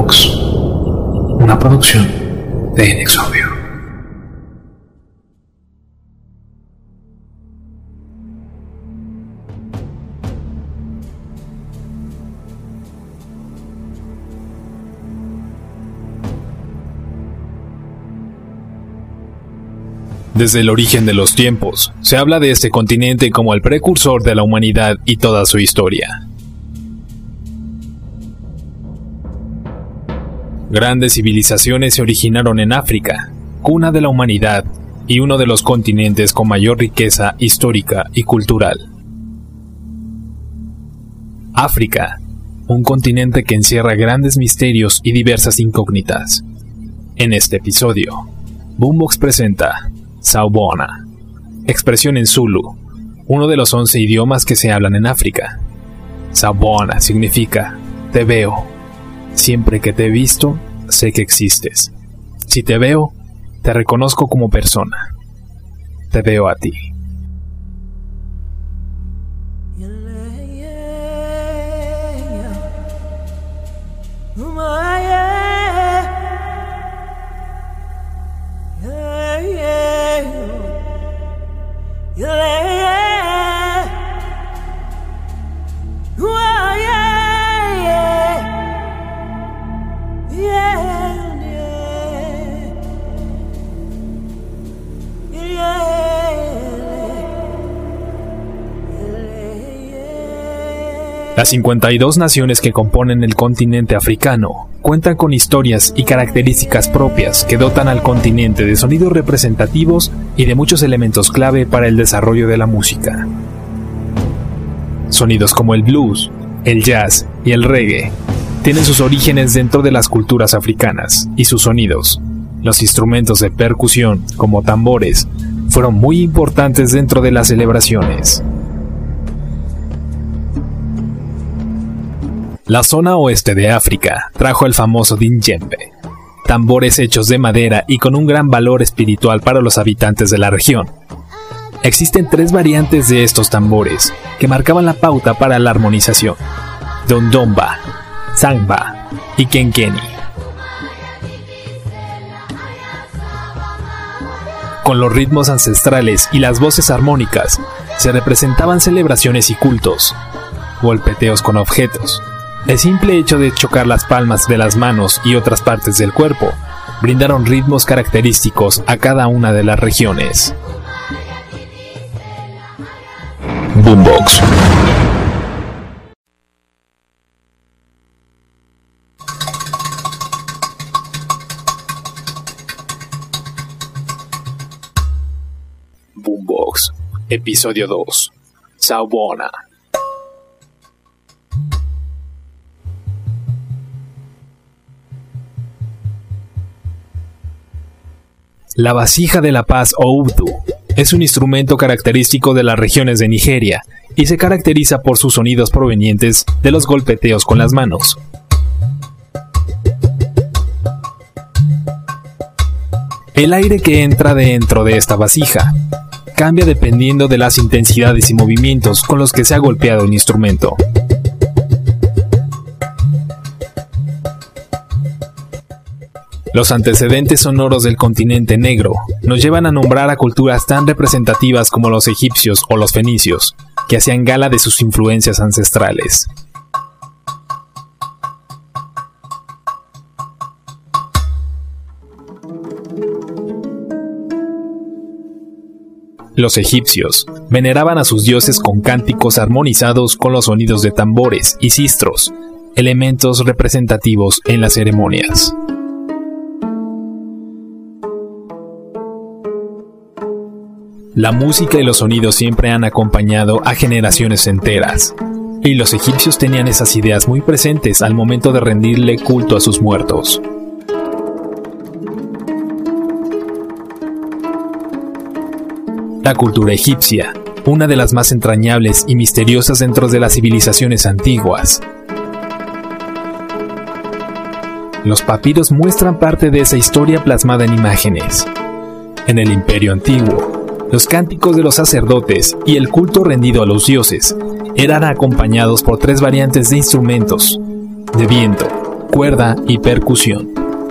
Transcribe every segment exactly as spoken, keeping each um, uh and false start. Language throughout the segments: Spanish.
Boombox, una producción de Inexobvio. Desde el origen de los tiempos, se habla de este continente como el precursor de la humanidad y toda su historia. Grandes civilizaciones se originaron en África, cuna de la humanidad y uno de los continentes con mayor riqueza histórica y cultural. África, un continente que encierra grandes misterios y diversas incógnitas. En este episodio, Boombox presenta Sawubona, expresión en Zulu, uno de los once idiomas que se hablan en África. Sawubona significa te veo. Siempre que te he visto, sé que existes. Si te veo, te reconozco como persona. Te veo a ti. Las cincuenta y dos naciones que componen el continente africano cuentan con historias y características propias que dotan al continente de sonidos representativos y de muchos elementos clave para el desarrollo de la música. Sonidos como el blues, el jazz y el reggae tienen sus orígenes dentro de las culturas africanas, y sus sonidos, los instrumentos de percusión como tambores, fueron muy importantes dentro de las celebraciones. La zona oeste de África trajo el famoso djembe, tambores hechos de madera y con un gran valor espiritual para los habitantes de la región. Existen tres variantes de estos tambores que marcaban la pauta para la armonización: Dondonba, Samba y Kenkeni. Con los ritmos ancestrales y las voces armónicas se representaban celebraciones y cultos, golpeteos con objetos. El simple hecho de chocar las palmas de las manos y otras partes del cuerpo brindaron ritmos característicos a cada una de las regiones. Boombox. Boombox, episodio dos. Sawubona. La vasija de la paz o Ubdu es un instrumento característico de las regiones de Nigeria y se caracteriza por sus sonidos provenientes de los golpeteos con las manos. El aire que entra dentro de esta vasija cambia dependiendo de las intensidades y movimientos con los que se ha golpeado el instrumento. Los antecedentes sonoros del continente negro nos llevan a nombrar a culturas tan representativas como los egipcios o los fenicios, que hacían gala de sus influencias ancestrales. Los egipcios veneraban a sus dioses con cánticos armonizados con los sonidos de tambores y sistros, elementos representativos en las ceremonias. La música y los sonidos siempre han acompañado a generaciones enteras, y los egipcios tenían esas ideas muy presentes al momento de rendirle culto a sus muertos. La cultura egipcia, una de las más entrañables y misteriosas dentro de las civilizaciones antiguas. Los papiros muestran parte de esa historia plasmada en imágenes. En el Imperio Antiguo, los cánticos de los sacerdotes y el culto rendido a los dioses eran acompañados por tres variantes de instrumentos: de viento, cuerda y percusión.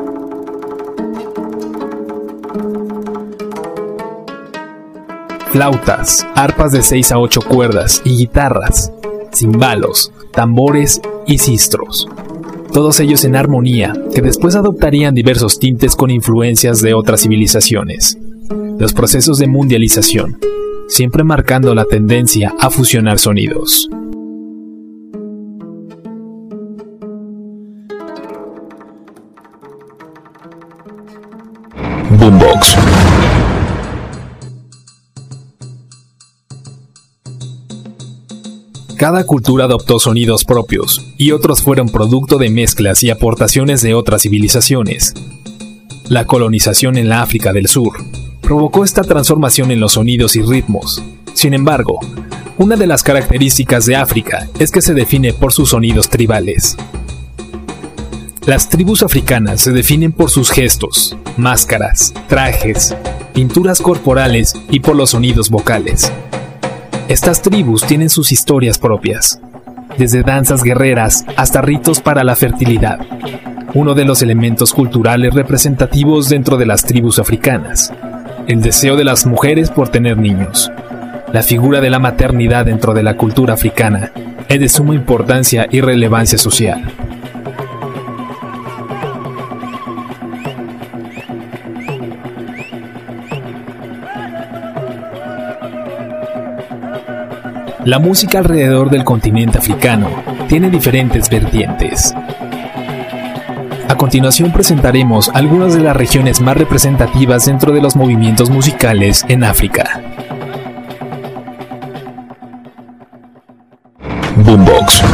Flautas, arpas de seis a ocho cuerdas y guitarras, cimbalos, tambores y sistros. Todos ellos en armonía, que después adoptarían diversos tintes con influencias de otras civilizaciones. Los procesos de mundialización, siempre marcando la tendencia a fusionar sonidos. Boombox. Cada cultura adoptó sonidos propios, y otros fueron producto de mezclas y aportaciones de otras civilizaciones. La colonización en la África del Sur provocó esta transformación en los sonidos y ritmos. Sin embargo, una de las características de África es que se define por sus sonidos tribales. Las tribus africanas se definen por sus gestos, máscaras, trajes, pinturas corporales y por los sonidos vocales. Estas tribus tienen sus historias propias, desde danzas guerreras hasta ritos para la fertilidad, uno de los elementos culturales representativos dentro de las tribus africanas, el deseo de las mujeres por tener niños. La figura de la maternidad dentro de la cultura africana es de suma importancia y relevancia social. La música alrededor del continente africano tiene diferentes vertientes. A continuación presentaremos algunas de las regiones más representativas dentro de los movimientos musicales en África. Boombox.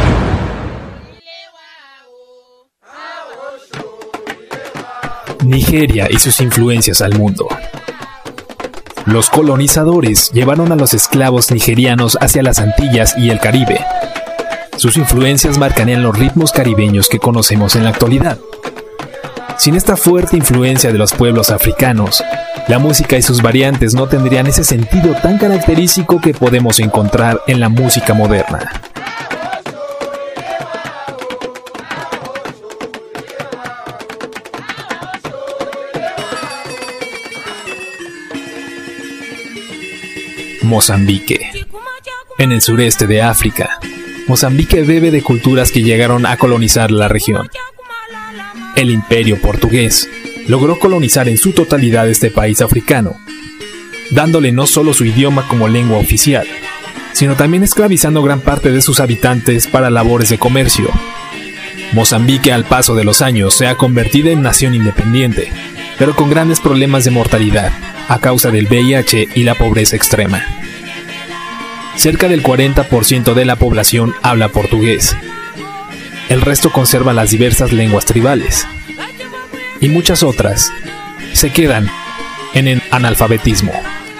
Nigeria y sus influencias al mundo. Los colonizadores llevaron a los esclavos nigerianos hacia las Antillas y el Caribe. Sus influencias marcarían los ritmos caribeños que conocemos en la actualidad. Sin esta fuerte influencia de los pueblos africanos, la música y sus variantes no tendrían ese sentido tan característico que podemos encontrar en la música moderna. Mozambique. En el sureste de África, Mozambique bebe de culturas que llegaron a colonizar la región. El imperio portugués logró colonizar en su totalidad este país africano, dándole no solo su idioma como lengua oficial, sino también esclavizando gran parte de sus habitantes para labores de comercio. Mozambique al paso de los años se ha convertido en nación independiente, pero con grandes problemas de mortalidad a causa del V I H y la pobreza extrema. Cerca del cuarenta por ciento de la población habla portugués. El resto conserva las diversas lenguas tribales. Y muchas otras se quedan en el analfabetismo.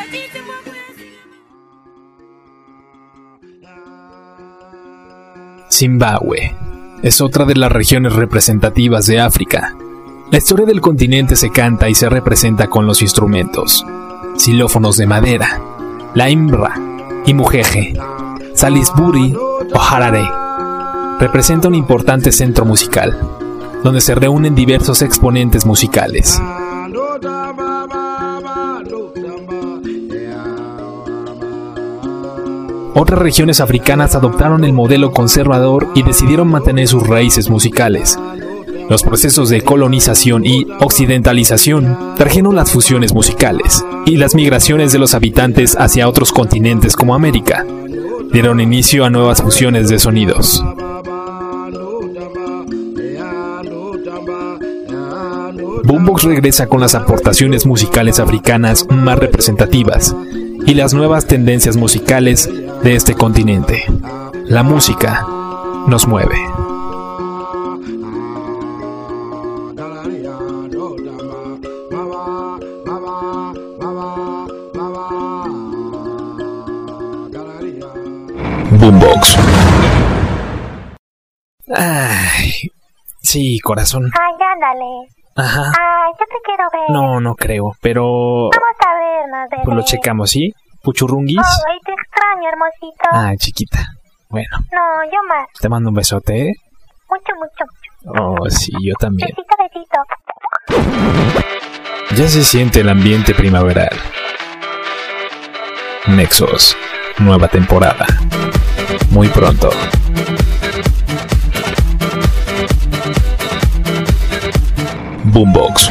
Zimbabue es otra de las regiones representativas de África. La historia del continente se canta y se representa con los instrumentos: xilófonos de madera, la imbra y mujeje, salisbury o harare. Representa un importante centro musical, donde se reúnen diversos exponentes musicales. Otras regiones africanas adoptaron el modelo conservador y decidieron mantener sus raíces musicales. Los procesos de colonización y occidentalización trajeron las fusiones musicales y las migraciones de los habitantes hacia otros continentes como América. Dieron inicio a nuevas fusiones de sonidos. Boombox regresa con las aportaciones musicales africanas más representativas y las nuevas tendencias musicales de este continente. La música nos mueve. Boombox. Ay, sí, corazón. Ay, ándale. Ajá. Ay, yo te quiero ver. No, no creo, pero Vamos a vernos, bebé. pues lo checamos, ¿sí? Puchurrunguis. Ay, te extraño, hermosito. Ay, chiquita. Bueno, No, yo más. te mando un besote, ¿eh? Mucho, mucho, mucho. Oh, sí, yo también. Besito, besito. Ya se siente el ambiente primaveral. Nexos, nueva temporada. Muy pronto. Boombox.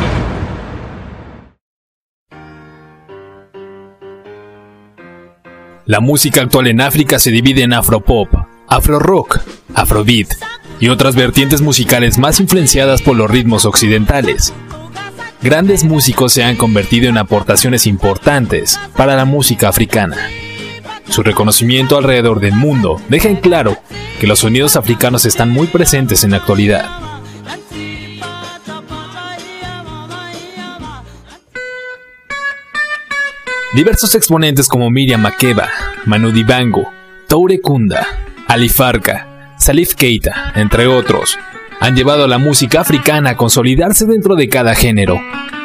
La música actual en África se divide en afropop, afrorock, afrobeat y otras vertientes musicales más influenciadas por los ritmos occidentales. Grandes músicos se han convertido en aportaciones importantes para la música africana. Su reconocimiento alrededor del mundo deja en claro que los sonidos africanos están muy presentes en la actualidad. Diversos exponentes como Miriam Makeba, Manu Dibango, Toure Kunda, Ali Farka, Salif Keita, entre otros, han llevado a la música africana a consolidarse dentro de cada género.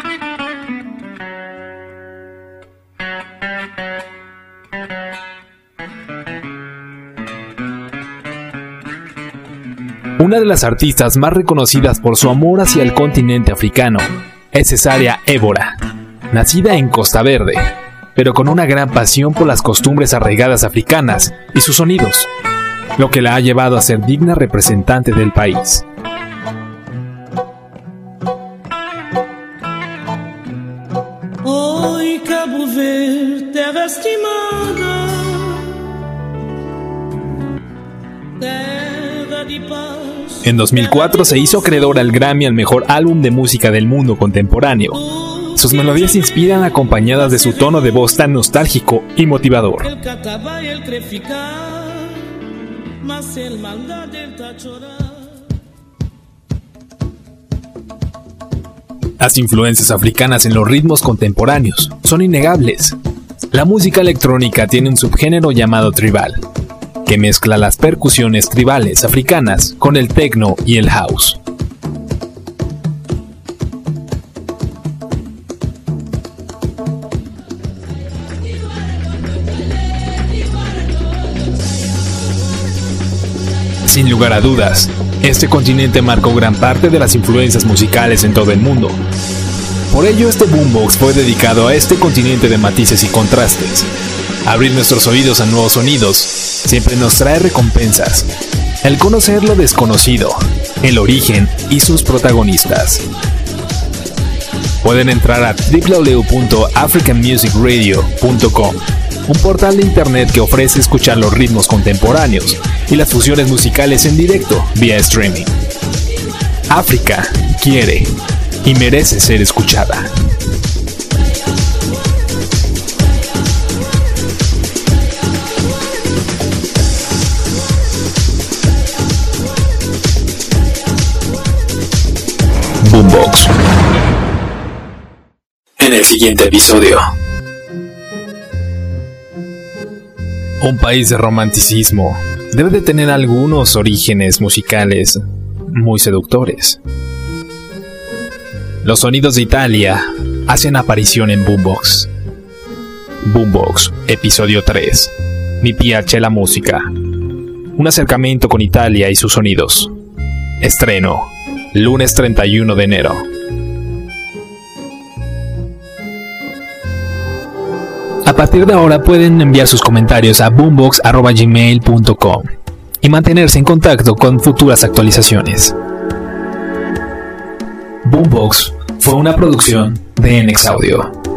Una de las artistas más reconocidas por su amor hacia el continente africano es Cesaria Évora, nacida en Costa Verde, pero con una gran pasión por las costumbres arraigadas africanas y sus sonidos, lo que la ha llevado a ser digna representante del país. Oi, Cabo Verde, terra estimada, terra de paz. En dos mil cuatro se hizo acreedora al Grammy al mejor álbum de música del mundo contemporáneo. Sus melodías inspiran acompañadas de su tono de voz tan nostálgico y motivador. Las influencias africanas en los ritmos contemporáneos son innegables. La música electrónica tiene un subgénero llamado tribal, que mezcla las percusiones tribales africanas con el techno y el house. Sin lugar a dudas, este continente marcó gran parte de las influencias musicales en todo el mundo. Por ello, este Boombox fue dedicado a este continente de matices y contrastes. Abrir nuestros oídos a nuevos sonidos siempre nos trae recompensas. El conocer lo desconocido, el origen y sus protagonistas. Pueden entrar a doble u doble u doble u punto african music radio punto com, un portal de internet que ofrece escuchar los ritmos contemporáneos y las fusiones musicales en directo vía streaming. África quiere y merece ser escuchada. Boombox. En el siguiente episodio. Un país de romanticismo debe de tener algunos orígenes musicales muy seductores. Los sonidos de Italia hacen aparición en Boombox. Boombox, episodio tres. Mi piace la música. Un acercamiento con Italia y sus sonidos. Estreno, lunes treinta y uno de enero. A partir de ahora pueden enviar sus comentarios a boombox arroba gmail punto com y mantenerse en contacto con futuras actualizaciones. Boombox fue una producción de N X Audio.